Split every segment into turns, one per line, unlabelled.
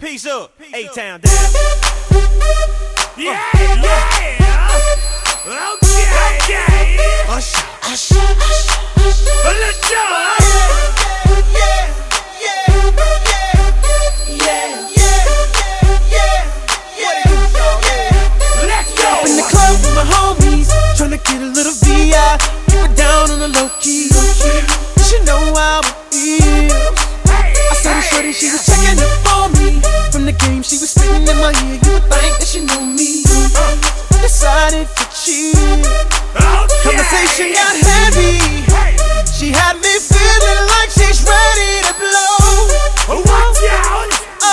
Peace up, A-Town down.
Yeah, yeah. Okay.
Usher, usher, usher.
Let's go.
In the club with my homies, tryna get a little VI. Keep it down on the low key. You should know how it feels. I saw the shorty, she was checking up on me. From the game, she was spitting in my ear. You would think that she knew me. Decided to cheat. Conversation got heavy. She had me feeling like she's ready to blow.
Watch out.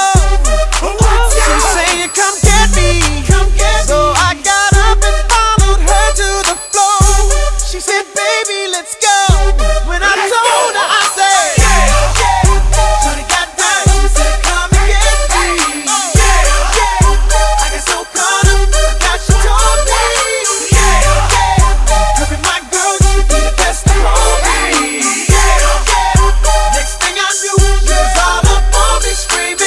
She's saying, come get me. So I got up and followed her to the floor. She said, baby, let's go. When I told her, I said, shorty got down, she said, come and get me. I got so caught up, forgot she told me. Her and my girl used to be the best of all me. Next thing I knew, she was all up on me screaming.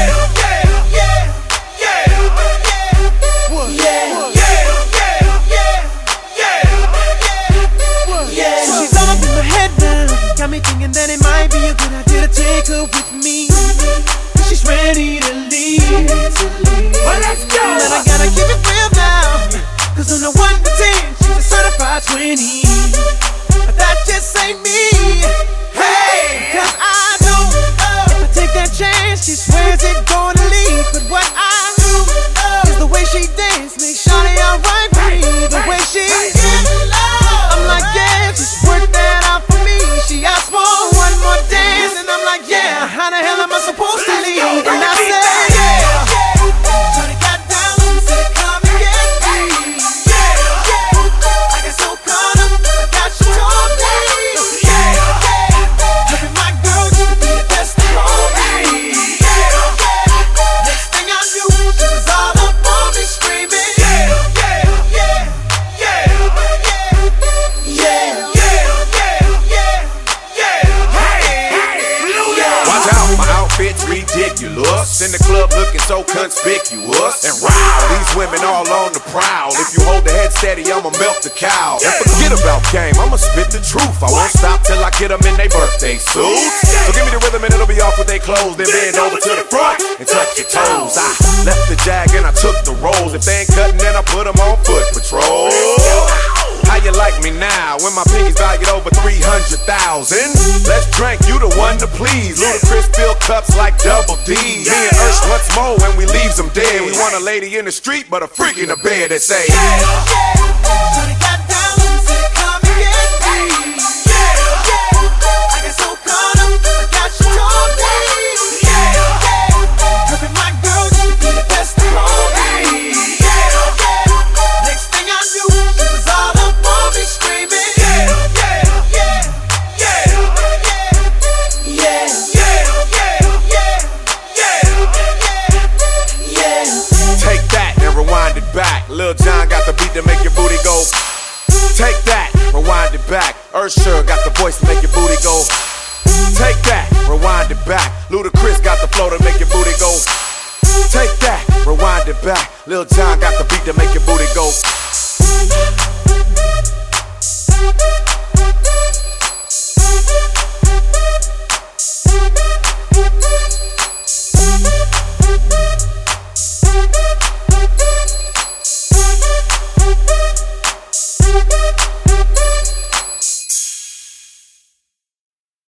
Got me thinking that it might be a good idea to take her with me. She's ready to leave.
Well, let's go.
But I gotta keep it real now, cause on the 1 to 10, she's a certified 20. But that just ain't me. Hey, cause I know if I take that chance, she swears it's gonna leave. But what I do is the way she dance makes shawty alright with me. The way she I'm like, yeah, just work that out for me. She asked for one more dance, and I'm like, yeah, how the hell am I supposed to leave? And I said, shorty got down, she said, come and get me. I got so caught up, forgot she told me. Her and my girl used to be the best of all me. Next thing I knew, she was all up on me screaming.
Outfit's ridiculous. In the club looking so conspicuous. And wow, these women all on the prowl. If you hold the head steady, I'ma milk the cow. And forget about game, I'ma spit the truth. I won't stop till I get them in their birthday suits. So give me the rhythm and it'll be off with their clothes. Then bend over to the front and touch your toes. I left the jag and I took the rolls. If they ain't cutting, then I put them on foot patrol. How you like me now when my pinkies valued over 300,000? Let's drink, you the one to please. Ludacris fill cups like Double D. Me and Ursh once more when we leaves them dead. We want a lady in the street but a freak in the bed that say
Shorty got down, she said, come and get me. I got so caught up, forgot she told me. Her and my girl used to be the best of all me. Next thing I knew, she was all up on me screaming.
Take that and rewind it back. Lil Jon got the beat to make your booty go. Take that, rewind it back. Usher got the voice to make your booty go. Take that, rewind it back. Ludacris got the flow to make your booty go. Take that, rewind it back. Lil Jon got the beat to make your booty go.